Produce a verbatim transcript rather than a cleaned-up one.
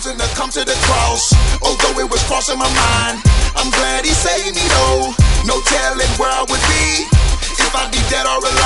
choosing to come to the cross, although it was crossing my mind. I'm glad he saved me though. No telling where I would be if I'd be dead or alive.